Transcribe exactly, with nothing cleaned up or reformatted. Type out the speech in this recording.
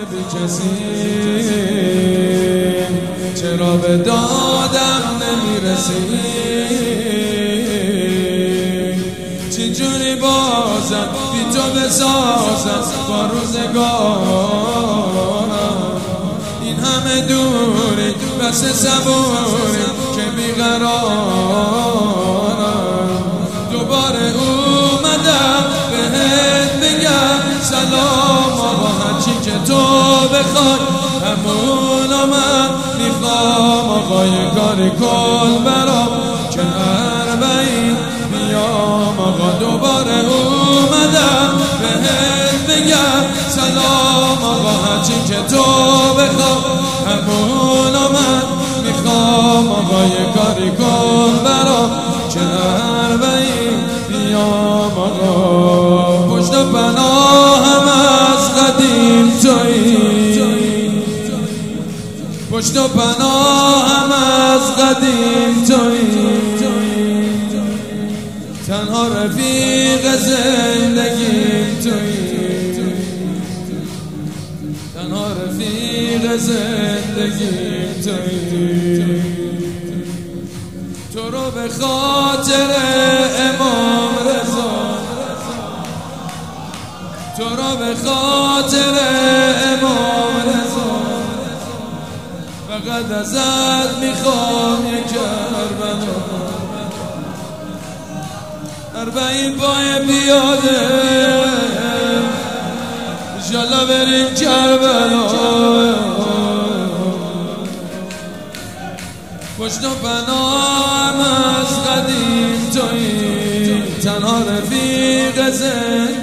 بی کسی، چرا به دادم نمیرسی؟ چجوری بازم بی تو بسازم با روزگارم؟ این همه دوری بس صبوری که بیقرارم. دوباره اومدم بهت بگم سلام آقا، هرچی که تو بخوای همونو من میخوام آقا. یه کاری کن برام که اربعین بیام آقا. دوباره اومدم بهت بگم سلام آقا، هرچی که تو بخوای همونو من میخوام آقا. یه کاری کن برام که اربعین بیام آقا. پشت و پناهم از قدیم تویی، پشت و پناهم از قدیم تویی، تنها رفیق زندگیم تویی، تنها رفیق زندگیم تویی. تو رو به خاطر امام رضا، تو رو به خاطر امام رضا، فقط ازت میخوام یک کربلا. اربعین پای پیاده انشالله بریم کربلا. پشت و پناهم از قدیم تویی، تنها رفیق زندگی